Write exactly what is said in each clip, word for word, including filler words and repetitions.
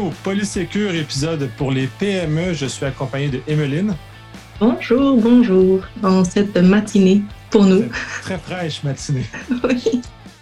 au Polysécure, épisode pour les P M E. Je suis accompagné de Emeline. Bonjour, bonjour, en cette matinée pour nous. Très fraîche matinée. Oui.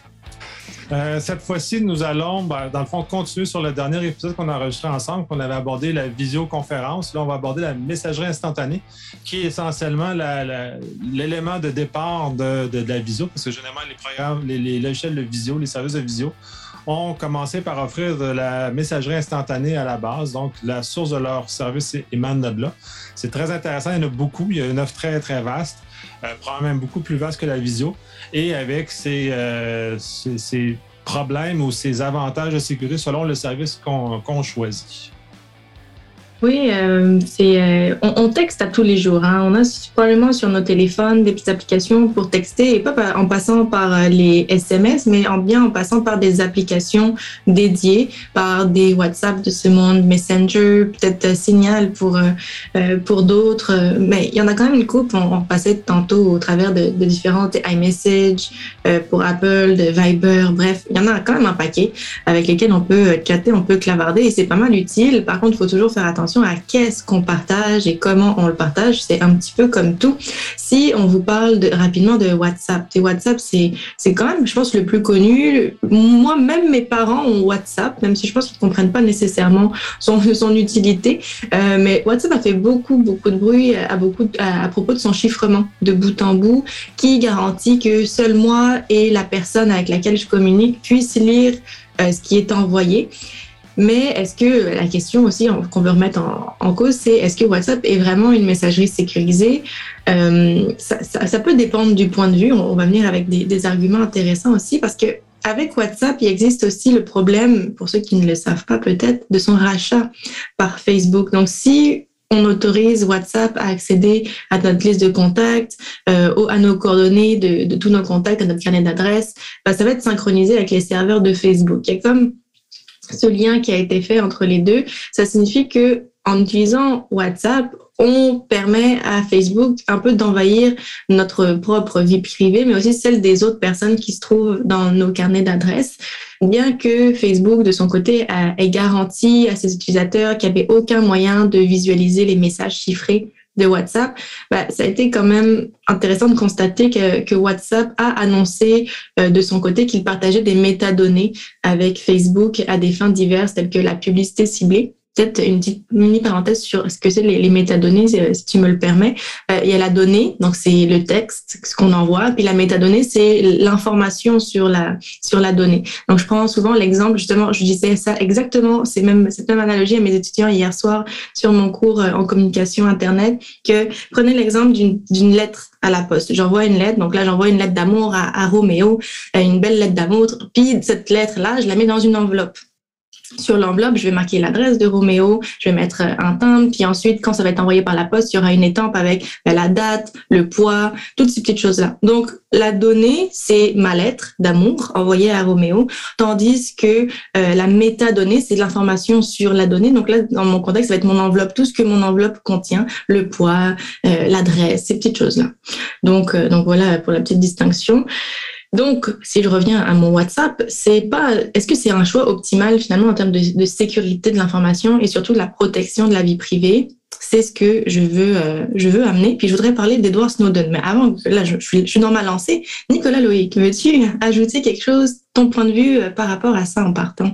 Euh, cette fois-ci, nous allons, ben, dans le fond, continuer sur le dernier épisode qu'on a enregistré ensemble, qu'on avait abordé la visioconférence. Là, on va aborder la messagerie instantanée, qui est essentiellement la, la, l'élément de départ de, de, de la visio, parce que généralement, les programmes, les, les logiciels de visio, les services de visio, ont commencé par offrir de la messagerie instantanée à la base. Donc, la source de leur service émane de là. C'est très intéressant. Il y en a beaucoup. Il y a une offre très, très vaste, euh, probablement même beaucoup plus vaste que la visio. Et avec ses, euh, ses, ses problèmes ou ses avantages de sécurité selon le service qu'on, qu'on choisit. Oui, euh, c'est, euh, on, on texte à tous les jours. Hein. On a probablement sur nos téléphones des petites applications pour texter, et pas par, en passant par les S M S, mais en bien en passant par des applications dédiées, par des WhatsApp de ce monde, Messenger, peut-être Signal pour euh, pour d'autres. Mais il y en a quand même une coupe. On, on passait tantôt au travers de, de différentes iMessage euh, pour Apple, de Viber. Bref, il y en a quand même un paquet avec lesquels on peut chatter, on peut clavarder, et c'est pas mal utile. Par contre, il faut toujours faire attention à qu'est-ce qu'on partage et comment on le partage. C'est un petit peu comme tout. Si on vous parle de, rapidement de WhatsApp, et WhatsApp, c'est, c'est quand même, je pense, le plus connu. Moi, même mes parents ont WhatsApp, même si je pense qu'ils ne comprennent pas nécessairement son, son utilité. Euh, mais WhatsApp a fait beaucoup, beaucoup de bruit à, beaucoup, à, à propos de son chiffrement de bout en bout, qui garantit que seul moi et la personne avec laquelle je communique puissent lire euh, ce qui est envoyé. Mais est-ce que la question aussi qu'on veut remettre en, en cause, c'est est-ce que WhatsApp est vraiment une messagerie sécurisée? euh, ça, ça, ça peut dépendre du point de vue. On, on va venir avec des, des arguments intéressants aussi, parce que avec WhatsApp, il existe aussi le problème, pour ceux qui ne le savent pas peut-être, de son rachat par Facebook. Donc, si on autorise WhatsApp à accéder à notre liste de contacts, euh, à nos coordonnées de, de tous nos contacts, à notre carnet d'adresses, ben, ça va être synchronisé avec les serveurs de Facebook. Il y a comme ce lien qui a été fait entre les deux. Ça signifie que en utilisant WhatsApp, on permet à Facebook un peu d'envahir notre propre vie privée, mais aussi celle des autres personnes qui se trouvent dans nos carnets d'adresses. Bien que Facebook, de son côté, ait garanti à ses utilisateurs qu'il n'y avait aucun moyen de visualiser les messages chiffrés de WhatsApp, bah, ça a été quand même intéressant de constater que, que WhatsApp a annoncé euh, de son côté qu'il partageait des métadonnées avec Facebook à des fins diverses, telles que la publicité ciblée. Peut-être une petite mini parenthèse sur ce que c'est les, les métadonnées, si tu me le permets. Euh, il y a la donnée, donc c'est le texte, ce qu'on envoie, puis la métadonnée, c'est l'information sur la sur la donnée. Donc je prends souvent l'exemple, justement, je disais ça exactement, c'est même cette même analogie à mes étudiants hier soir sur mon cours en communication internet, que prenez l'exemple d'une d'une lettre à la poste. J'envoie une lettre, donc là j'envoie une lettre d'amour à, à Roméo, une belle lettre d'amour, puis cette lettre-là, je la mets dans une enveloppe. Sur l'enveloppe, je vais marquer l'adresse de Roméo, je vais mettre un timbre, puis ensuite, quand ça va être envoyé par la poste, il y aura une étampe avec la date, le poids, toutes ces petites choses-là. Donc, la donnée, c'est ma lettre d'amour envoyée à Roméo, tandis que euh, la métadonnée, c'est de l'information sur la donnée. Donc là, dans mon contexte, ça va être mon enveloppe, tout ce que mon enveloppe contient, le poids, euh, l'adresse, ces petites choses-là. Donc, euh, donc voilà pour la petite distinction. Donc, si je reviens à mon WhatsApp, c'est pas, est-ce que c'est un choix optimal finalement en termes de, de sécurité de l'information et surtout de la protection de la vie privée? C'est ce que je veux, euh, je veux amener. Puis je voudrais parler d'Edward Snowden. Mais avant, là, je, je, suis, je suis dans ma lancée. Nicolas Loïc, veux-tu ajouter quelque chose, ton point de vue euh, par rapport à ça en partant?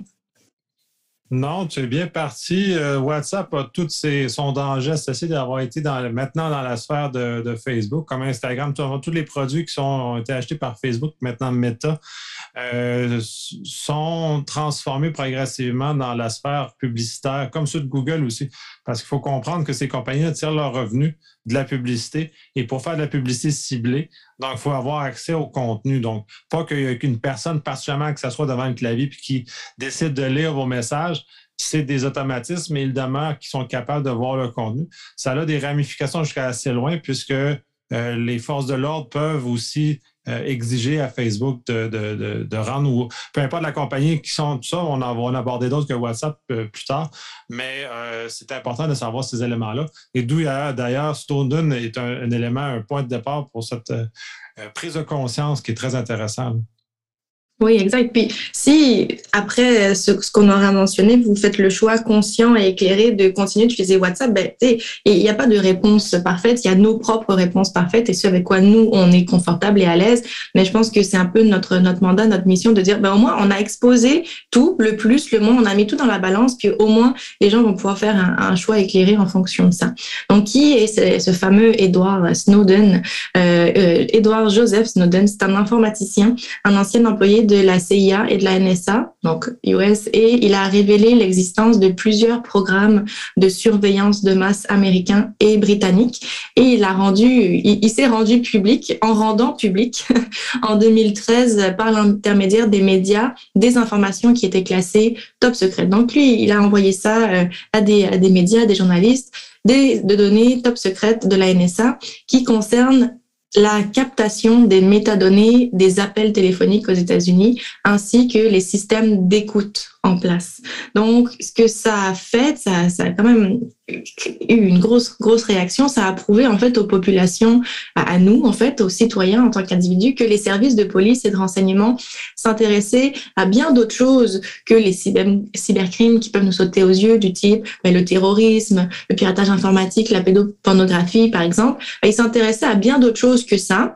Non, tu es bien parti. Euh, WhatsApp a tous ses, son danger associé d'avoir été dans, maintenant dans la sphère de, de Facebook, comme Instagram. Tous les produits qui sont, ont été achetés par Facebook, maintenant Meta, euh, sont transformés progressivement dans la sphère publicitaire, comme ceux de Google aussi. Parce qu'il faut comprendre que ces compagnies tirent leurs revenus de la publicité, et pour faire de la publicité ciblée, donc il faut avoir accès au contenu. Donc, pas qu'il y ait qu'une personne, particulièrement que ça soit devant le clavier puis qui décide de lire vos messages, c'est des automatismes, mais évidemment, qui sont capables de voir le contenu. Ça a des ramifications jusqu'à assez loin, puisque euh, les forces de l'ordre peuvent aussi euh, exiger à Facebook de, de, de, de rendre, ou peu importe la compagnie qui sont, tout ça, on va en aborder d'autres que WhatsApp euh, plus tard, mais euh, c'est important de savoir ces éléments-là. Et d'où d'ailleurs, Snowden est un, un élément, un point de départ pour cette euh, prise de conscience qui est très intéressante. Oui, exact. Puis si, après ce, ce qu'on aura mentionné, vous faites le choix conscient et éclairé de continuer d'utiliser WhatsApp, ben, il n'y a pas de réponse parfaite, il y a nos propres réponses parfaites et ce avec quoi nous, on est confortable et à l'aise. Mais je pense que c'est un peu notre, notre mandat, notre mission de dire, ben, au moins, on a exposé tout, le plus, le moins, on a mis tout dans la balance, puis au moins, les gens vont pouvoir faire un, un choix éclairé en fonction de ça. Donc, qui est ce, ce fameux Edward Snowden? Euh, euh, Edward Joseph Snowden, c'est un informaticien, un ancien employé de la C I A et de la N S A, donc U S, et il a révélé l'existence de plusieurs programmes de surveillance de masse américains et britanniques, et il a rendu, il, il s'est rendu public, en rendant public, en deux mille treize, par l'intermédiaire des médias, des informations qui étaient classées top secret. Donc lui, il a envoyé ça à des, à des médias, des journalistes, des, de données top secrètes de la N S A qui concernent la captation des métadonnées des appels téléphoniques aux États-Unis, ainsi que les systèmes d'écoute en place. Donc, ce que ça a fait, ça, ça a quand même eu une grosse, grosse réaction. Ça a prouvé, en fait, aux populations, à, à nous, en fait, aux citoyens en tant qu'individus, que les services de police et de renseignement s'intéressaient à bien d'autres choses que les cyber, cybercrimes qui peuvent nous sauter aux yeux, du type ben, le terrorisme, le piratage informatique, la pédopornographie, par exemple. Ben, ils s'intéressaient à bien d'autres choses que ça,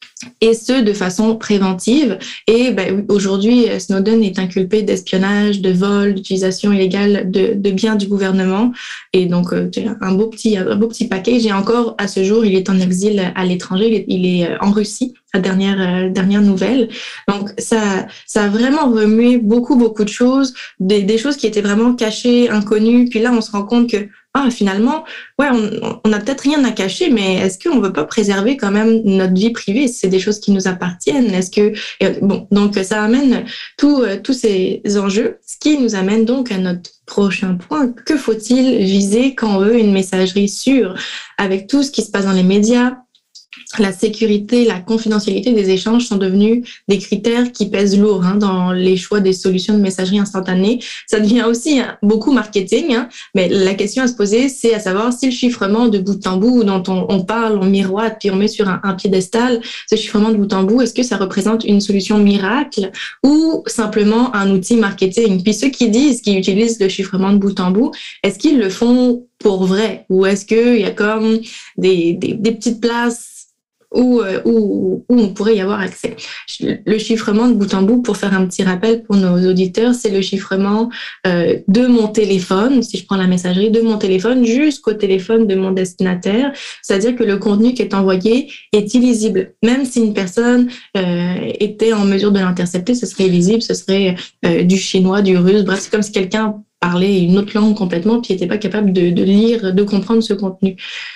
et ce, de façon préventive. Et ben, aujourd'hui, Snowden est inculpé d'espionnage, de vol, d'utilisation illégale de, de biens du gouvernement. Et donc, euh, un beau petit, un beau petit paquet. J'ai encore, à ce jour, il est en exil à l'étranger. Il est, il est en Russie, la dernière, euh, dernière nouvelle. Donc, ça, ça a vraiment remué beaucoup, beaucoup de choses, des, des choses qui étaient vraiment cachées, inconnues. Puis là, on se rend compte que ah, finalement, ouais, on, on a peut-être rien à cacher, mais est-ce qu'on veut pas préserver quand même notre vie privée? C'est des choses qui nous appartiennent. Est-ce que, bon, donc ça amène tous euh, tous ces enjeux, ce qui nous amène donc à notre prochain point. Que faut-il viser quand on veut une messagerie sûre avec tout ce qui se passe dans les médias? La sécurité, la confidentialité des échanges sont devenus des critères qui pèsent lourd hein, dans les choix des solutions de messagerie instantanée. Ça devient aussi hein, beaucoup marketing, hein, mais la question à se poser, c'est à savoir si le chiffrement de bout en bout dont on, on parle, on miroite, puis on met sur un, un piédestal, ce chiffrement de bout en bout, est-ce que ça représente une solution miracle ou simplement un outil marketing? Puis ceux qui disent qu'ils utilisent le chiffrement de bout en bout, est-ce qu'ils le font pour vrai ou est-ce qu'il y a comme des, des, des petites places Où, où, où on pourrait y avoir accès. Le chiffrement de bout en bout, pour faire un petit rappel pour nos auditeurs, c'est le chiffrement euh, de mon téléphone, si je prends la messagerie, de mon téléphone jusqu'au téléphone de mon destinataire. C'est-à-dire que le contenu qui est envoyé est illisible. Même si une personne euh, était en mesure de l'intercepter, ce serait illisible, ce serait euh, du chinois, du russe, bref, c'est comme si quelqu'un parlait une autre langue complètement puis n'était pas capable de, de lire, de comprendre ce contenu.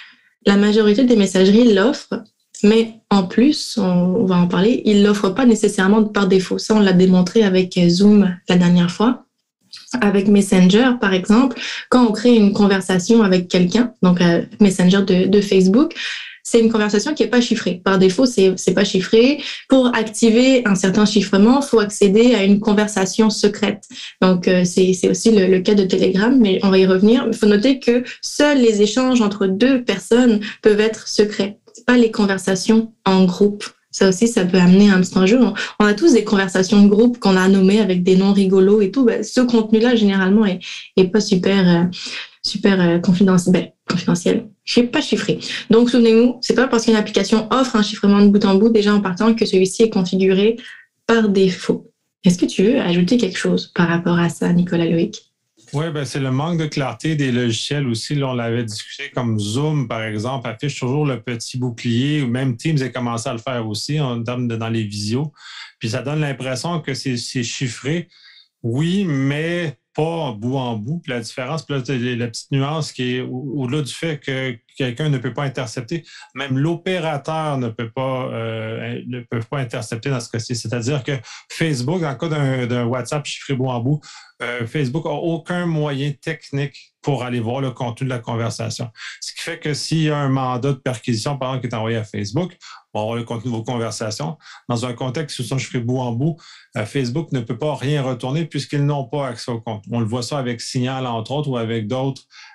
La majorité des messageries l'offrent, mais en plus, on va en parler, il ne l'offre pas nécessairement par défaut. Ça, on l'a démontré avec Zoom la dernière fois. Avec Messenger, par exemple, quand on crée une conversation avec quelqu'un, donc euh, Messenger de, de Facebook, c'est une conversation qui n'est pas chiffrée. Par défaut, c'est c'est pas chiffré. Pour activer un certain chiffrement, il faut accéder à une conversation secrète. Donc, euh, c'est c'est aussi le, le cas de Telegram, mais on va y revenir. Il faut noter que seuls les échanges entre deux personnes peuvent être secrets. C'est pas les conversations en groupe. Ça aussi, ça peut amener un petit enjeu. On, on a tous des conversations de groupe qu'on a nommées avec des noms rigolos et tout. Ben, ce contenu-là, généralement, est, est pas super, euh, super euh, confidentiel. Ben, confidentiel. Je sais pas chiffré. Donc, souvenez-vous, c'est pas parce qu'une application offre un chiffrement de bout en bout déjà en partant que celui-ci est configuré par défaut. Est-ce que tu veux ajouter quelque chose par rapport à ça, Nicolas Loïc? Oui, ben c'est le manque de clarté des logiciels aussi. Là, on l'avait discuté comme Zoom, par exemple, affiche toujours le petit bouclier, ou même Teams a commencé à le faire aussi en termes de, dans les visios. Puis ça donne l'impression que c'est, c'est chiffré. Oui, mais pas bout en bout. Puis la différence, puis là, la petite nuance qui est au-delà du fait que quelqu'un ne peut pas intercepter, même l'opérateur ne peut pas euh, ne peut pas intercepter dans ce cas-ci. C'est-à-dire que Facebook, dans le cas d'un, d'un WhatsApp chiffré bout en bout, euh, Facebook n'a aucun moyen technique pour aller voir le contenu de la conversation. Ce qui fait que s'il y a un mandat de perquisition, par exemple, qui est envoyé à Facebook, on va voir le contenu de vos conversations. Dans un contexte où ils sont chiffrés bout en bout, euh, Facebook ne peut pas rien retourner puisqu'ils n'ont pas accès au compte. On le voit ça avec Signal, entre autres, ou avec d'autres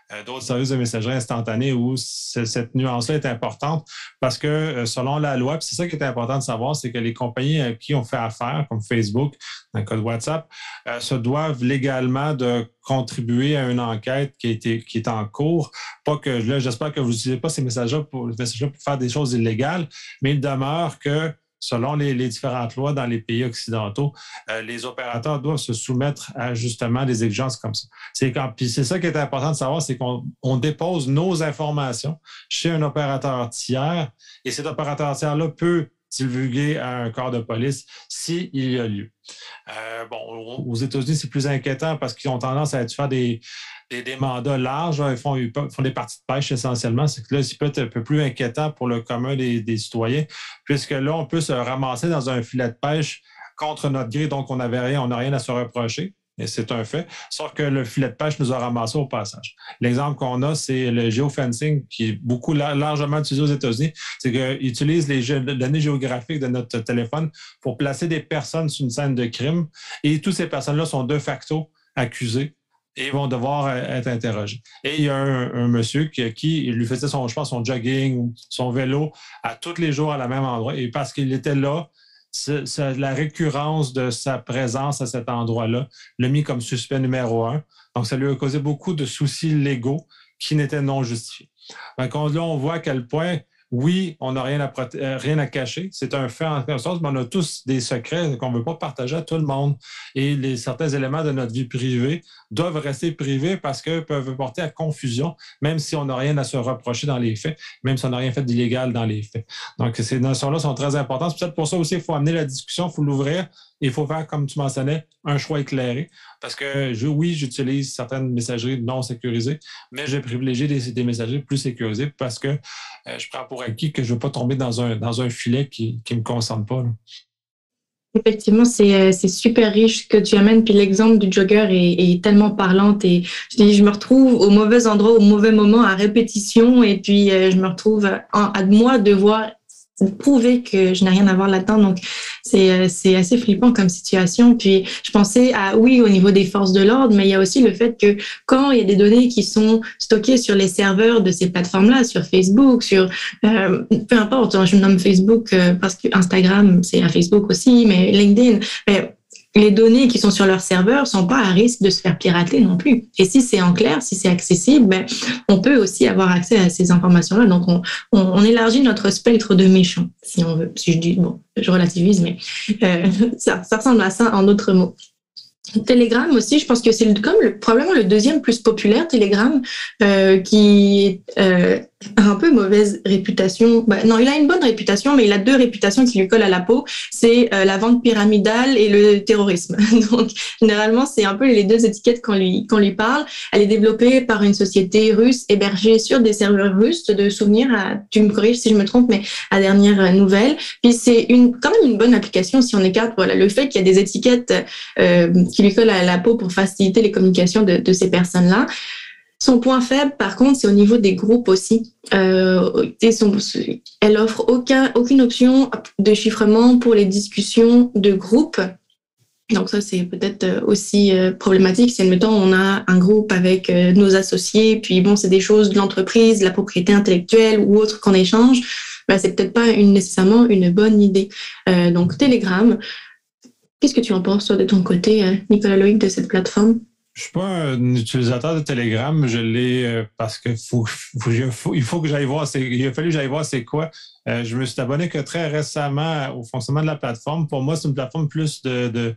euh, d'autres services de messagerie instantanée où cette nuance-là est importante parce que euh, selon la loi, puis c'est ça qui est important de savoir, c'est que les compagnies à qui on fait affaire, comme Facebook, dans le cas de WhatsApp, euh, se doivent légalement de contribuer à une enquête qui, a été, qui est en cours. Pas que là, j'espère que vous n'utilisez pas ces messages-là pour, messages-là pour faire des choses illégales, mais il demeure que selon les, les différentes lois dans les pays occidentaux, euh, les opérateurs doivent se soumettre à justement des exigences comme ça. C'est quand, puis c'est ça qui est important de savoir, c'est qu'on on dépose nos informations chez un opérateur tiers et cet opérateur tiers-là peut divulguer à un corps de police s'il y a lieu. Euh, bon, aux États-Unis, c'est plus inquiétant parce qu'ils ont tendance à faire des, des, des mandats larges. Ils font, ils font des parties de pêche essentiellement. C'est que là, c'est peut-être un peu plus inquiétant pour le commun des, des citoyens, puisque là, on peut se ramasser dans un filet de pêche contre notre gré, donc on n'avait rien, on n'a rien à se reprocher. Et c'est un fait, sauf que le filet de pêche nous a ramassé au passage. L'exemple qu'on a, c'est le geofencing, qui est beaucoup largement utilisé aux États-Unis. C'est qu'ils utilisent les données géographiques de notre téléphone pour placer des personnes sur une scène de crime. Et toutes ces personnes-là sont de facto accusées et vont devoir être interrogées. Et il y a un, un monsieur qui, qui lui faisait son, je pense, son jogging ou son vélo à tous les jours à la même endroit. Et parce qu'il était là, c'est, c'est la récurrence de sa présence à cet endroit-là l'a mis comme suspect numéro un. Donc, ça lui a causé beaucoup de soucis légaux qui n'étaient non justifiés. Donc, là, on voit à quel point, oui, on n'a rien à, proté- rien à cacher. C'est un fait en quelque sorte, mais on a tous des secrets qu'on ne veut pas partager à tout le monde. Et les, certains éléments de notre vie privée doivent rester privés parce qu'ils peuvent porter à confusion, même si on n'a rien à se reprocher dans les faits, même si on n'a rien fait d'illégal dans les faits. Donc, ces notions-là sont très importantes. C'est peut-être pour ça aussi qu'il faut amener la discussion, il faut l'ouvrir et il faut faire, comme tu mentionnais, un choix éclairé. Parce que, je, oui, j'utilise certaines messageries non sécurisées, mais je privilégie des, des messageries plus sécurisées parce que euh, je prends pour acquis que je ne veux pas tomber dans un, dans un filet qui ne me concerne pas, là. Effectivement, c'est, c'est super riche que tu amènes. Puis l'exemple du jogger est, est tellement parlante. Et je dis, je me retrouve au mauvais endroit, au mauvais moment, à répétition. Et puis, euh, je me retrouve en, à moi devoir prouver que je n'ai rien à voir là-dedans. Donc, c'est, c'est assez flippant comme situation. Puis, je pensais à, oui, au niveau des forces de l'ordre, mais il y a aussi le fait que quand il y a des données qui sont stockées sur les serveurs de ces plateformes-là, sur Facebook, sur, euh, peu importe, je nomme Facebook euh, parce que Instagram, c'est à Facebook aussi, mais LinkedIn, mais les données qui sont sur leur serveur sont pas à risque de se faire pirater non plus. Et si c'est en clair, si c'est accessible, ben, on peut aussi avoir accès à ces informations-là. Donc, on, on, on élargit notre spectre de méchants, si on veut. Si je dis, bon, je relativise, mais euh, ça, ça ressemble à ça en d'autres mots. Telegram aussi, je pense que c'est comme le, probablement le deuxième plus populaire, Telegram, euh, qui euh, a un peu mauvaise réputation. Bah, non, il a une bonne réputation, mais il a deux réputations qui lui collent à la peau. C'est euh, la vente pyramidale et le terrorisme. Donc, généralement, c'est un peu les deux étiquettes qu'on lui, qu'on lui parle. Elle est développée par une société russe hébergée sur des serveurs russes, de souvenirs, à, tu me corriges si je me trompe, mais à dernière nouvelle. Puis c'est une, quand même une bonne application si on écarte voilà, le fait qu'il y a des étiquettes euh, qui lui collent à la peau pour faciliter les communications de, de ces personnes-là. Son point faible, par contre, c'est au niveau des groupes aussi. Euh, son, elle offre aucun, aucune option de chiffrement pour les discussions de groupe. Donc ça, c'est peut-être aussi problématique. Si, admettons, on a un groupe avec nos associés, puis bon, c'est des choses de l'entreprise, de la propriété intellectuelle ou autre qu'on échange, ben, c'est peut-être pas une, nécessairement une bonne idée. Euh, donc, Telegram. Qu'est-ce que tu en penses, toi, de ton côté, Nicolas Loïc, de cette plateforme? Je ne suis pas un utilisateur de Telegram. Je l'ai parce que faut, faut, faut, il faut que j'aille voir. C'est, il a fallu que j'aille voir c'est quoi. Euh, je me suis abonné que très récemment au fonctionnement de la plateforme. Pour moi, c'est une plateforme plus de, de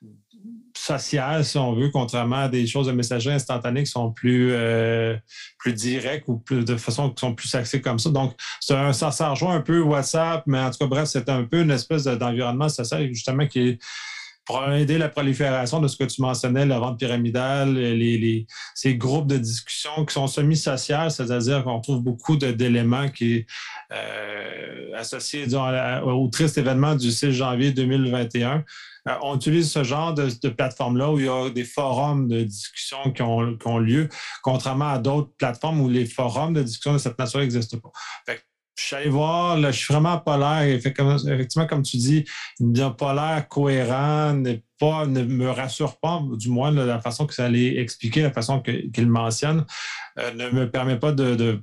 sociale, si on veut, contrairement à des choses de messagerie instantanée qui sont plus, euh, plus directes ou plus, de façon qui sont plus axées comme ça. Donc, c'est un, ça, ça rejoint un peu WhatsApp, mais en tout cas, bref, c'est un peu une espèce d'environnement social justement qui est pour aider la prolifération de ce que tu mentionnais, la vente pyramidale, les, les, ces groupes de discussion qui sont semi-sociales, c'est-à-dire qu'on trouve beaucoup de, d'éléments qui sont euh, associés disons, à, au triste événement du six janvier deux mille vingt et un. Euh, on utilise ce genre de, de plateforme-là où il y a des forums de discussion qui ont, qui ont lieu, contrairement à d'autres plateformes où les forums de discussion de cette nature n'existent pas. Fait que, suis allé voir, le chiffrement polaire, effectivement, comme tu dis, le polaire cohérent n'est pas, ne me rassure pas, du moins de la façon que ça allait expliquer, la façon que, qu'il mentionne, euh, ne me permet pas de, de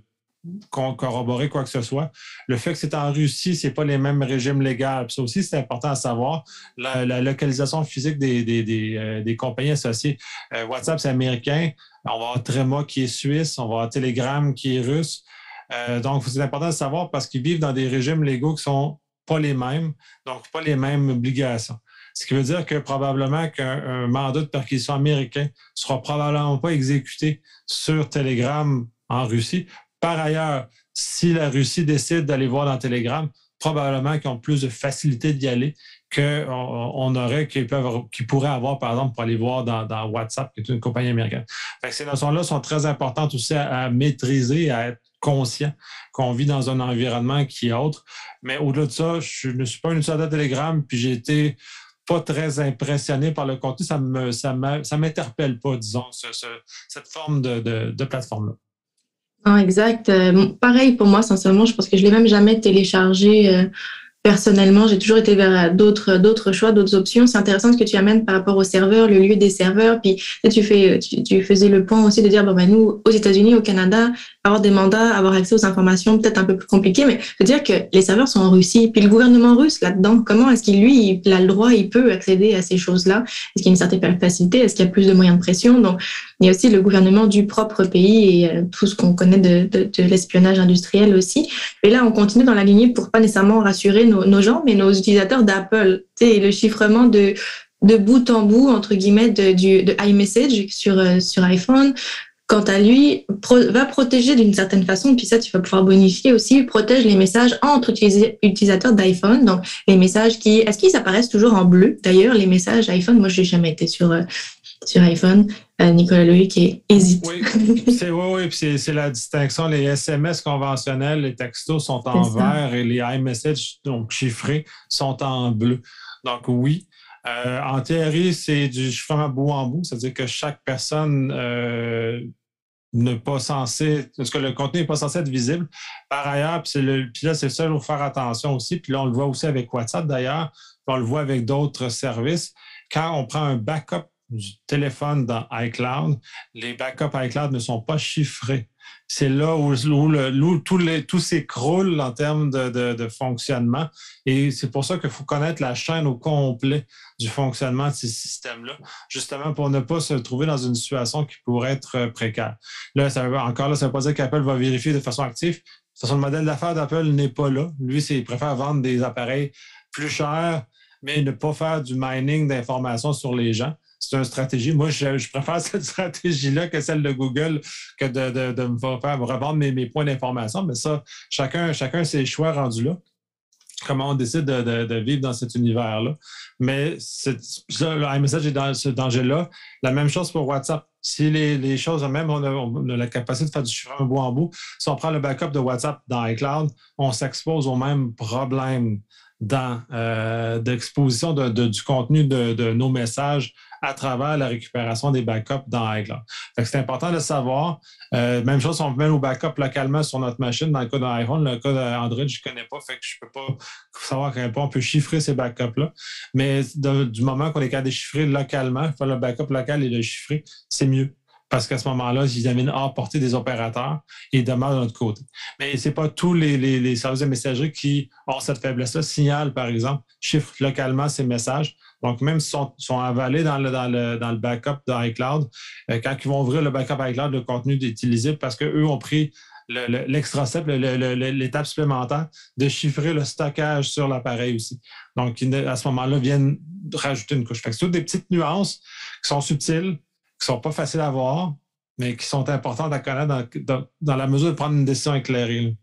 corroborer quoi que ce soit. Le fait que c'est en Russie, c'est pas les mêmes régimes légaux. Puis ça aussi, c'est important à savoir. La, la localisation physique des, des, des, euh, des compagnies associées. Euh, WhatsApp, c'est américain. On va avoir Trema qui est suisse. On va avoir Telegram qui est russe. Euh, donc, c'est important de savoir parce qu'ils vivent dans des régimes légaux qui sont pas les mêmes, donc pas les mêmes obligations. Ce qui veut dire que probablement qu'un mandat de perquisition américain ne sera probablement pas exécuté sur Telegram en Russie. Par ailleurs, si la Russie décide d'aller voir dans Telegram, probablement qu'ils ont plus de facilité d'y aller qu'on on aurait, qu'ils, peuvent, qu'ils pourraient avoir, par exemple, pour aller voir dans, dans WhatsApp, qui est une compagnie américaine. Fait que ces notions-là sont très importantes aussi à, à maîtriser, à être conscient qu'on vit dans un environnement qui est autre. Mais au-delà de ça, je ne suis pas un utilisateur de Telegram, puis j'ai été pas très impressionné par le contenu. Ça me, ça me, ça m'interpelle pas, disons, ce, ce, cette forme de, de, de plateforme-là. Non, exact. Euh, pareil pour moi, sincèrement, je pense que je l'ai même jamais téléchargé euh, personnellement. J'ai toujours été vers d'autres d'autres choix, d'autres options. C'est intéressant ce que tu amènes par rapport aux serveurs, le lieu des serveurs. Puis tu fais, tu, tu faisais le point aussi de dire, bon ben nous, aux États-Unis, au Canada, avoir des mandats, avoir accès aux informations, peut-être un peu plus compliqué, mais je veux dire que les serveurs sont en Russie. Puis le gouvernement russe là-dedans, comment est-ce qu'il lui, il a le droit, il peut accéder à ces choses-là? Est-ce qu'il y a une certaine facilité? Est-ce qu'il y a plus de moyens de pression? Donc il y a aussi le gouvernement du propre pays et euh, tout ce qu'on connaît de, de, de l'espionnage industriel aussi. Et là, on continue dans la lignée pour pas nécessairement rassurer nos, nos gens, mais nos utilisateurs d'Apple. Tu sais, le chiffrement de, de bout en bout, entre guillemets, de, du, de iMessage sur, euh, sur iPhone, quant à lui, pro, va protéger d'une certaine façon, puis ça, tu vas pouvoir bonifier aussi, protège les messages entre utilisateurs d'iPhone. Donc, les messages qui, est-ce qu'ils apparaissent toujours en bleu? D'ailleurs, les messages iPhone, moi, je n'ai jamais été sur, euh, sur iPhone. Euh, Nicolas Loïc qui hésite. Oui, c'est, oui, oui, puis c'est, c'est la distinction. Les S M S conventionnels, les textos sont en vert et les iMessages, donc chiffrés, sont en bleu. Donc, oui. Euh, en théorie, c'est du chiffrement bout en bout, c'est-à-dire que chaque personne euh, n'est pas censée, parce que le contenu n'est pas censé être visible. Par ailleurs, puis, c'est le, puis là, c'est ça, il faut faire attention aussi. Puis là, on le voit aussi avec WhatsApp d'ailleurs, puis on le voit avec d'autres services. Quand on prend un backup du téléphone dans iCloud, les backups iCloud ne sont pas chiffrés. C'est là où, où, le, où tout, les, tout s'écroule en termes de, de, de fonctionnement. Et c'est pour ça qu'il faut connaître la chaîne au complet du fonctionnement de ces systèmes-là, justement pour ne pas se trouver dans une situation qui pourrait être précaire. Là, ça veut, encore là, ça ne veut pas dire qu'Apple va vérifier de façon active. De toute façon, le modèle d'affaires d'Apple n'est pas là. Lui, c'est, il préfère vendre des appareils plus chers, mais ne pas faire du mining d'informations sur les gens. C'est une stratégie. Moi, je, je préfère cette stratégie-là que celle de Google que de, de, de me faire revendre mes, mes points d'information. Mais ça, chacun, chacun ses choix rendus là. Comment on décide de, de, de vivre dans cet univers-là. Mais c'est, ça, le iMessage est dans ce danger-là. La même chose pour WhatsApp. Si les, les choses, même on a, on a la capacité de faire du chiffrement bout en bout, si on prend le backup de WhatsApp dans iCloud, on s'expose au même problème dans, euh, d'exposition de, de, du contenu de, de nos messages à travers la récupération des backups dans iCloud. Fait que c'est important de le savoir. Euh, même chose, on met nos backups localement sur notre machine. Dans le cas d'iPhone, le cas d'Android, je ne connais pas, fait que je ne peux pas savoir à quel point on peut chiffrer ces backups-là. Mais de, du moment qu'on est capable de chiffrer localement, faire le backup local et le chiffrer, c'est mieux. Parce qu'à ce moment-là, ils amènent hors portée des opérateurs et demeurent de notre côté. Mais ce n'est pas tous les, les, les services de messagerie qui ont cette faiblesse-là. Signal, par exemple, chiffre localement ces messages. Donc, même s'ils sont, sont avalés dans le, dans, le, dans le backup d'iCloud, euh, quand ils vont ouvrir le backup iCloud, le contenu est illisible parce qu'eux ont pris le, le, l'extra step, le, le, l'étape supplémentaire de chiffrer le stockage sur l'appareil aussi. Donc, à ce moment-là, ils viennent rajouter une couche. Fait que c'est toutes des petites nuances qui sont subtiles, qui ne sont pas faciles à voir, mais qui sont importantes à connaître dans, dans, dans la mesure de prendre une décision éclairée. Là.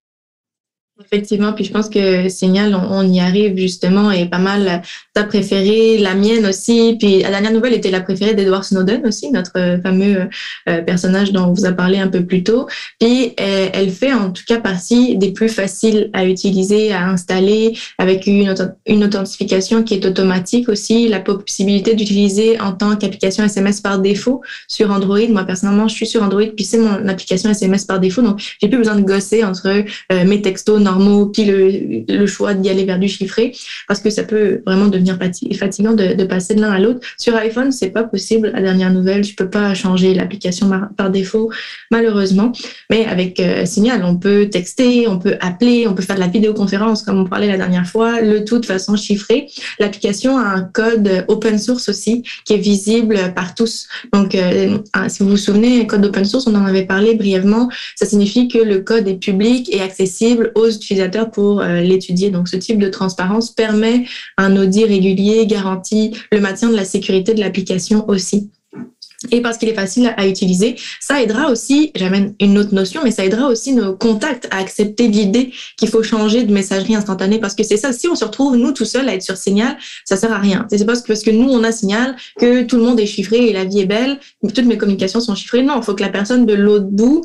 Effectivement, puis je pense que Signal, on, on y arrive justement, et pas mal ta préférée, la mienne aussi. Puis la dernière nouvelle était la préférée d'Edward Snowden aussi, notre fameux euh, personnage dont on vous a parlé un peu plus tôt. Puis euh, elle fait en tout cas partie des plus faciles à utiliser, à installer, avec une, une authentification qui est automatique aussi, la possibilité d'utiliser en tant qu'application S M S par défaut sur Android. Moi personnellement, je suis sur Android, puis c'est mon application S M S par défaut, donc j'ai plus besoin de gosser entre euh, mes textos normaux, puis le, le choix d'y aller vers du chiffré, parce que ça peut vraiment devenir fatigant de, de passer de l'un à l'autre. Sur iPhone, c'est pas possible. La dernière nouvelle, tu peux pas changer l'application par défaut, malheureusement. Mais avec euh, Signal, on peut texter, on peut appeler, on peut faire de la vidéoconférence, comme on parlait la dernière fois, le tout de façon chiffrée. L'application a un code open source aussi, qui est visible par tous. Donc, euh, si vous vous souvenez, un code open source, on en avait parlé brièvement. Ça signifie que le code est public et accessible aux utilisateurs pour euh, l'étudier. Donc, ce type de transparence permet un audit régulier, garantit le maintien de la sécurité de l'application aussi. Et parce qu'il est facile à utiliser, ça aidera aussi, j'amène une autre notion, mais ça aidera aussi nos contacts à accepter l'idée qu'il faut changer de messagerie instantanée, parce que c'est ça, si on se retrouve, nous, tout seuls, à être sur Signal, ça sert à rien. C'est pas parce que nous, on a Signal que tout le monde est chiffré et la vie est belle, toutes mes communications sont chiffrées. Non, il faut que la personne de l'autre bout,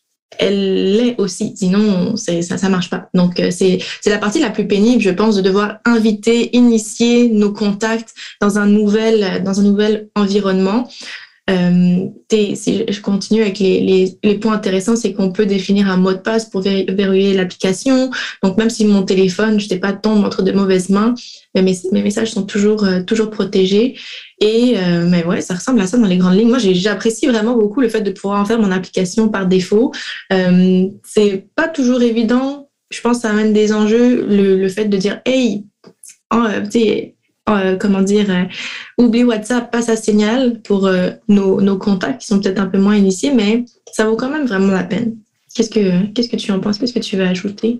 elle l'est aussi, sinon c'est, ça ça marche pas. Donc c'est c'est la partie la plus pénible, je pense, de devoir inviter, initier nos contacts dans un nouvel dans un nouvel environnement. Euh, si je continue avec les, les, les points intéressants, c'est qu'on peut définir un mot de passe pour ver, verrouiller l'application. Donc même si mon téléphone, je sais pas, tombe entre de mauvaises mains, mes, mes messages sont toujours euh, toujours protégés. Et euh, mais ouais, ça ressemble à ça dans les grandes lignes. Moi, j'ai, j'apprécie vraiment beaucoup le fait de pouvoir en faire mon application par défaut. Euh, c'est pas toujours évident. Je pense que ça amène des enjeux. Le, le fait de dire hey, oh, tu sais. Euh, comment dire, euh, oublie WhatsApp, passe à Signal pour euh, nos, nos contacts qui sont peut-être un peu moins initiés, mais ça vaut quand même vraiment la peine. Qu'est-ce que, qu'est-ce que tu en penses? Qu'est-ce que tu veux ajouter?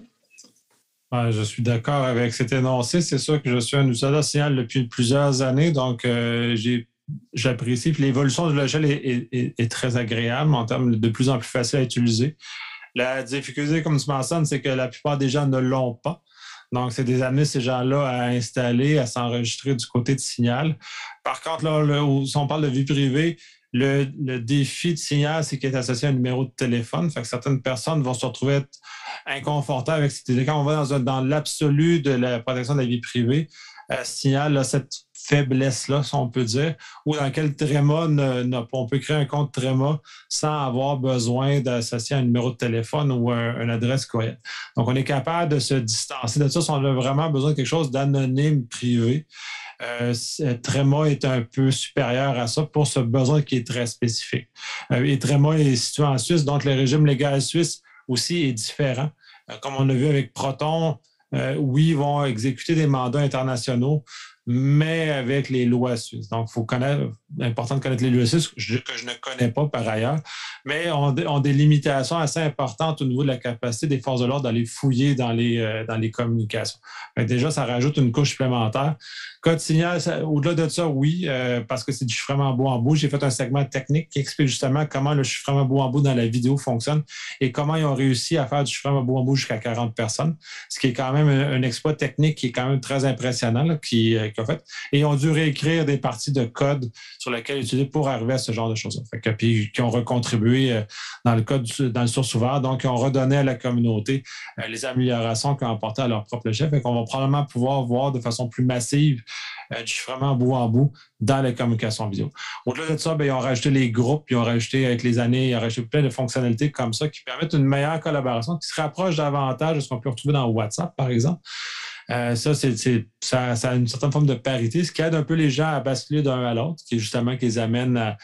Ouais, je suis d'accord avec cet énoncé. C'est sûr que je suis un utilisateur de Signal depuis plusieurs années, donc euh, j'ai, j'apprécie. Puis l'évolution du logiciel est, est, est, est très agréable en termes de plus en plus facile à utiliser. La difficulté, comme tu mentionnes, c'est que la plupart des gens ne l'ont pas. Donc, c'est des amener ces gens-là à installer, à s'enregistrer du côté de Signal. Par contre, là, le, si on parle de vie privée, le, le défi de Signal, c'est qu'il est associé à un numéro de téléphone. Fait que certaines personnes vont se retrouver inconfortables avec cette idée. Quand on va dans, un, dans l'absolu de la protection de la vie privée, euh, Signal a cette faiblesse-là, si on peut dire, ou dans lequel Tréma, ne, ne, on peut créer un compte Tréma sans avoir besoin d'associer un numéro de téléphone ou un, une adresse courriel. Donc, on est capable de se distancer de ça si on a vraiment besoin de quelque chose d'anonyme, privé. Euh, Tréma est un peu supérieur à ça pour ce besoin qui est très spécifique. Euh, et Tréma est situé en Suisse, donc le régime légal suisse aussi est différent. Euh, comme on a vu avec Proton, euh, oui, ils vont exécuter des mandats internationaux, mais avec les lois suisses. Donc, il faut connaître, important de connaître les lois suisses, que je, que je ne connais pas par ailleurs, mais ont, ont des limitations assez importantes au niveau de la capacité des forces de l'ordre d'aller fouiller dans les, euh, dans les communications. Donc, déjà, ça rajoute une couche supplémentaire. Code Signal, ça, au-delà de ça, oui, euh, parce que c'est du chiffrement bout en bout. J'ai fait un segment technique qui explique justement comment le chiffrement bout en bout dans la vidéo fonctionne et comment ils ont réussi à faire du chiffrement bout en bout jusqu'à quarante personnes, ce qui est quand même un, un exploit technique qui est quand même très impressionnant, là, qui, euh, qui a fait. Et ils ont dû réécrire des parties de code sur lesquelles utiliser pour arriver à ce genre de choses. Fait que, puis qui ont recontribué euh, dans le code, dans le source ouvert, donc ils ont redonné à la communauté euh, les améliorations qu'ils ont apportées à leur propre chef. Fait qu'on va probablement pouvoir voir de façon plus massive euh, du chiffrement bout en bout dans les communications vidéo. Au-delà de ça, bien, ils ont rajouté les groupes, ils ont rajouté avec les années, ils ont rajouté plein de fonctionnalités comme ça qui permettent une meilleure collaboration, qui se rapproche davantage de ce qu'on peut retrouver dans WhatsApp, par exemple. Euh, ça, c'est, c'est, ça, ça a une certaine forme de parité, ce qui aide un peu les gens à basculer d'un à l'autre, qui est justement qui les amène à,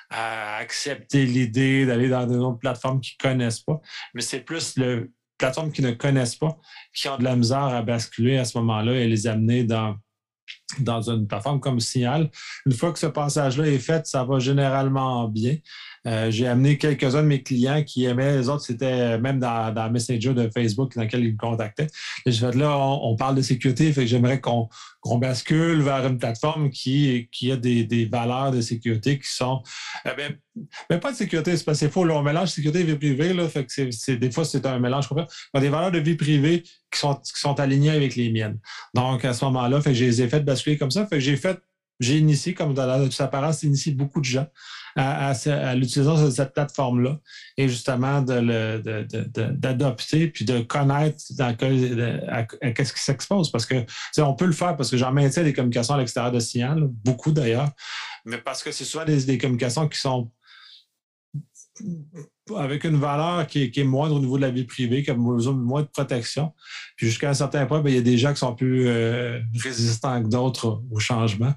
à accepter l'idée d'aller dans des autres plateformes qu'ils ne connaissent pas. Mais c'est plus les plateformes qu'ils ne connaissent pas qui ont de la misère à basculer à ce moment-là et les amener dans dans une plateforme comme Signal. Une fois que ce passage-là est fait, ça va généralement bien. Euh, j'ai amené quelques-uns de mes clients qui aimaient, les autres, c'était même dans, dans Messenger de Facebook dans lequel ils me contactaient. Et j'ai fait là, on, on parle de sécurité, fait que j'aimerais qu'on, qu'on bascule vers une plateforme qui, qui a des, des valeurs de sécurité qui sont... Euh, ben, mais pas de sécurité, c'est pas c'est faux. Là, on mélange sécurité et vie privée. Là, fait que c'est, c'est, des fois, c'est un mélange complet. Il y a des valeurs de vie privée qui sont, qui sont alignées avec les miennes. Donc, à ce moment-là, fait que je les ai fait basculer comme ça. Fait que j'ai fait, j'ai initié, comme dans la toute apparence, initié beaucoup de gens à, à, à l'utilisation de cette plateforme-là et justement de, le, de, de, de, d'adopter puis de connaître dans quel, de, à, à qu'est-ce qui s'expose. Parce que, on peut le faire parce que j'en maintiens des communications à l'extérieur de Signal, beaucoup d'ailleurs, mais parce que c'est souvent des, des communications qui sont avec une valeur qui est, qui est moindre au niveau de la vie privée, qui a moins de protection. Puis jusqu'à un certain point, bien, il y a des gens qui sont plus euh, résistants que d'autres au changement.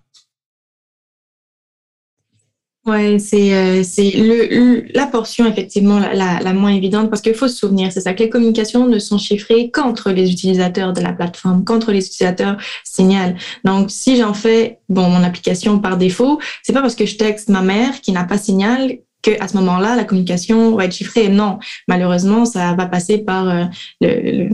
Ouais, c'est euh, c'est le, le la portion effectivement la, la, la moins évidente parce qu'il faut se souvenir, c'est ça, que les communications ne sont chiffrées qu'entre les utilisateurs de la plateforme, qu'entre les utilisateurs Signal. Donc si j'en fais bon mon application par défaut, c'est pas parce que je texte ma mère qui n'a pas Signal que à ce moment-là la communication va être chiffrée. Non, malheureusement ça va passer par euh, le, le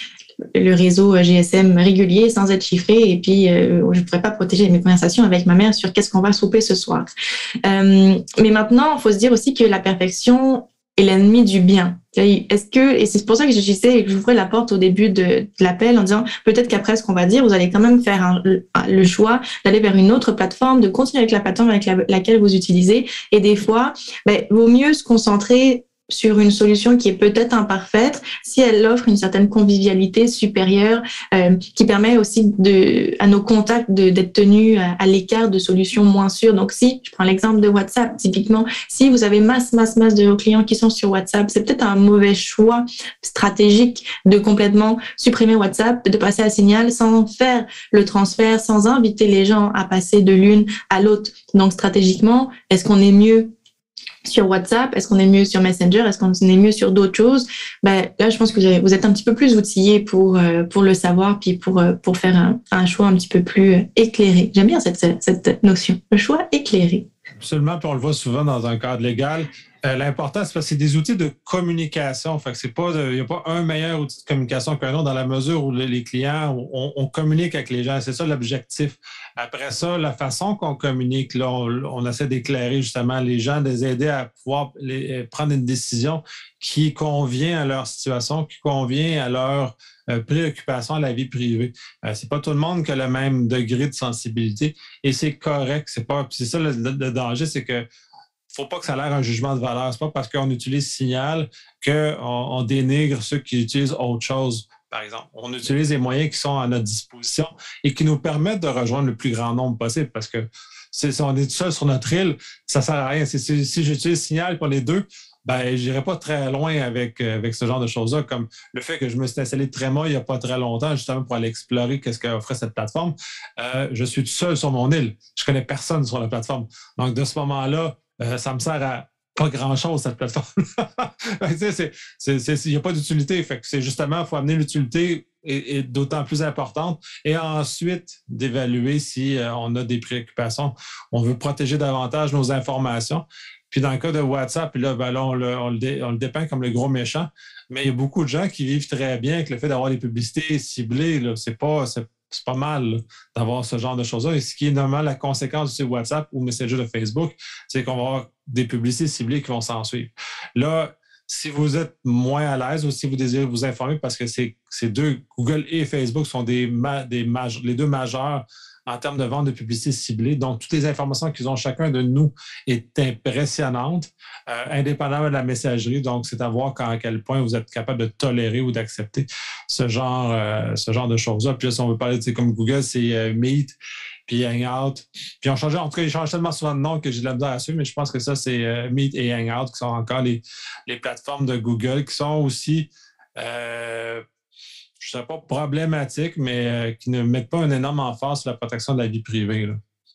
le réseau G S M régulier sans être chiffré et puis euh, je ne pourrais pas protéger mes conversations avec ma mère sur qu'est-ce qu'on va souper ce soir. Euh, mais maintenant, il faut se dire aussi que la perfection est l'ennemi du bien. Est-ce que, et c'est pour ça que je disais et que j'ouvrais la porte au début de, de l'appel en disant peut-être qu'après ce qu'on va dire, vous allez quand même faire un, le choix d'aller vers une autre plateforme, de continuer avec la plateforme avec la, laquelle vous utilisez et des fois, ben, vaut mieux se concentrer sur une solution qui est peut-être imparfaite, si elle offre une certaine convivialité supérieure, euh, qui permet aussi de, à nos contacts de, d'être tenus à, à l'écart de solutions moins sûres. Donc, si, je prends l'exemple de WhatsApp, typiquement, si vous avez masse, masse, masse de vos clients qui sont sur WhatsApp, c'est peut-être un mauvais choix stratégique de complètement supprimer WhatsApp, de passer à Signal sans faire le transfert, sans inviter les gens à passer de l'une à l'autre. Donc, stratégiquement, est-ce qu'on est mieux sur WhatsApp? Est-ce qu'on est mieux sur Messenger? Est-ce qu'on est mieux sur d'autres choses? Ben, là, je pense que vous, avez, vous êtes un petit peu plus outillés pour, euh, pour le savoir puis pour, euh, pour faire un, un choix un petit peu plus éclairé. J'aime bien cette, cette notion, le choix éclairé. Absolument, puis on le voit souvent dans un cadre légal. Euh, l'important, c'est parce que c'est des outils de communication. Fait que c'est pas, il n'y a pas un meilleur outil de communication qu'un autre dans la mesure où les clients, on, on communique avec les gens. C'est ça l'objectif. Après ça, la façon qu'on communique, là, on, on essaie d'éclairer justement les gens, de les aider à pouvoir les, prendre une décision qui convient à leur situation, qui convient à leur euh, préoccupation à la vie privée. Euh, c'est pas tout le monde qui a le même degré de sensibilité et c'est correct. C'est pas, c'est ça le, le, le danger, c'est que faut pas que ça ait l'air un jugement de valeur. C'est pas parce qu'on utilise Signal qu'on on dénigre ceux qui utilisent autre chose. Par exemple, on utilise les moyens qui sont à notre disposition et qui nous permettent de rejoindre le plus grand nombre possible parce que si on est tout seul sur notre île, ça ne sert à rien. Si, si, si j'utilise Signal pour les deux, ben, je n'irai pas très loin avec, avec ce genre de choses-là, comme le fait que je me suis installé de Tréma il n'y a pas très longtemps, justement pour aller explorer qu'est-ce qu'offrait cette plateforme. Euh, je suis tout seul sur mon île. Je ne connais personne sur la plateforme. Donc, de ce moment-là, euh, ça me sert à pas grand-chose, cette plateforme. Il n'y a pas d'utilité. Fait que c'est justement, il faut amener l'utilité et, et d'autant plus importante et ensuite d'évaluer si euh, on a des préoccupations. On veut protéger davantage nos informations. Puis dans le cas de WhatsApp, là, ben là on, le, on, le dé, on le dépeint comme le gros méchant, mais il y a beaucoup de gens qui vivent très bien avec le fait d'avoir des publicités ciblées. Là. C'est pas... C'est, C'est pas mal là, d'avoir ce genre de choses-là. Et ce qui est normalement la conséquence sur WhatsApp ou Messenger de Facebook, c'est qu'on va avoir des publicités ciblées qui vont s'en suivre. Là, si vous êtes moins à l'aise ou si vous désirez vous informer, parce que c'est, c'est deux, Google et Facebook sont des, ma, des maj, les deux majeurs en termes de vente de publicité ciblée. Donc, toutes les informations qu'ils ont chacun de nous est impressionnante, euh, indépendamment de la messagerie. Donc, c'est à voir quand, à quel point vous êtes capable de tolérer ou d'accepter ce genre, euh, ce genre de choses-là. Puis là, si on veut parler, comme Google, c'est euh, Meet, puis Hangout. Puis on changeait, en tout cas, ils changent tellement souvent de nom que j'ai de la misère à suivre, mais je pense que ça, c'est euh, Meet et Hangout qui sont encore les, les plateformes de Google qui sont aussi... Euh, je ne sais pas problématique, mais euh, qui ne mettent pas un énorme emphase sur la protection de la vie privée. Là.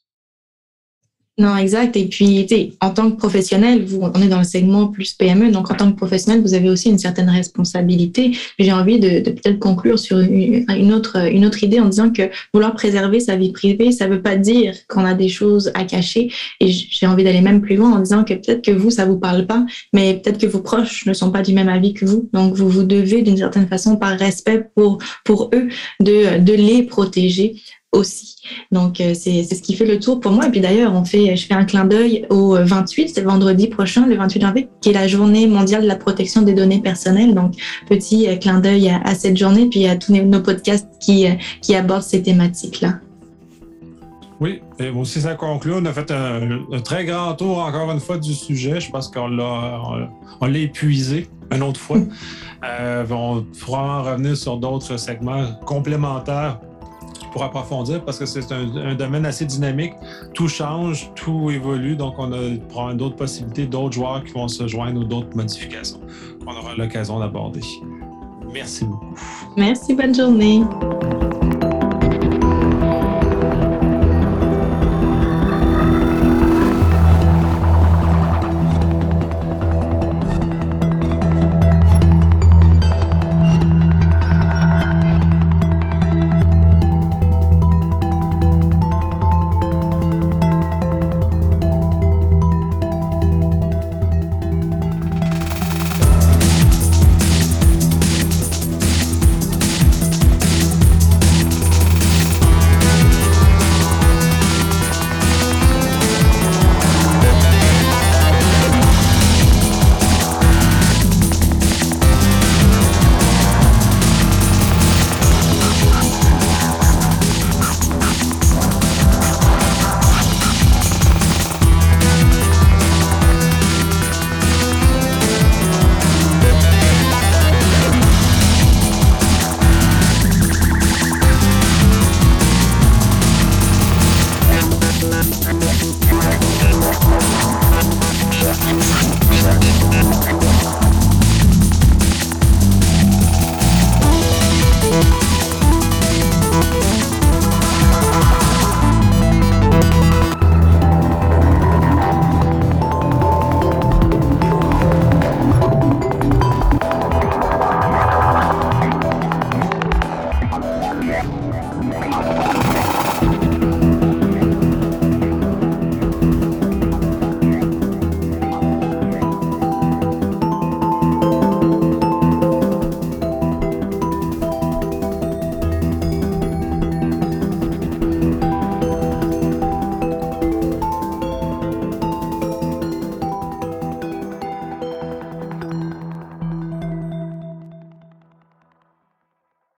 Non, exact. Et puis, tu sais, en tant que professionnel, vous, on est dans le segment plus P M E, donc en tant que professionnel, vous avez aussi une certaine responsabilité. J'ai envie de, de peut-être conclure sur une, une, autre, une autre idée en disant que vouloir préserver sa vie privée, ça ne veut pas dire qu'on a des choses à cacher. Et j'ai envie d'aller même plus loin en disant que peut-être que vous, ça ne vous parle pas, mais peut-être que vos proches ne sont pas du même avis que vous. Donc, vous vous devez d'une certaine façon, par respect pour, pour eux, de, de les protéger aussi. Donc, euh, c'est, c'est ce qui fait le tour pour moi. Et puis d'ailleurs, on fait, je fais un clin d'œil au vingt-huit, c'est vendredi prochain, le vingt-huit janvier, qui est la journée mondiale de la protection des données personnelles. Donc, petit euh, clin d'œil à, à cette journée, puis à tous nos podcasts qui, euh, qui abordent ces thématiques-là. Oui, et aussi ça conclut. On a fait un, un très grand tour, encore une fois, du sujet. Je pense qu'on l'a, on, on l'a épuisé une autre fois. euh, on pourra en revenir sur d'autres segments complémentaires pour approfondir parce que c'est un, un domaine assez dynamique. Tout change, tout évolue, donc on a probablement d'autres possibilités, d'autres joueurs qui vont se joindre ou d'autres modifications qu'on aura l'occasion d'aborder. Merci beaucoup. Merci, bonne journée.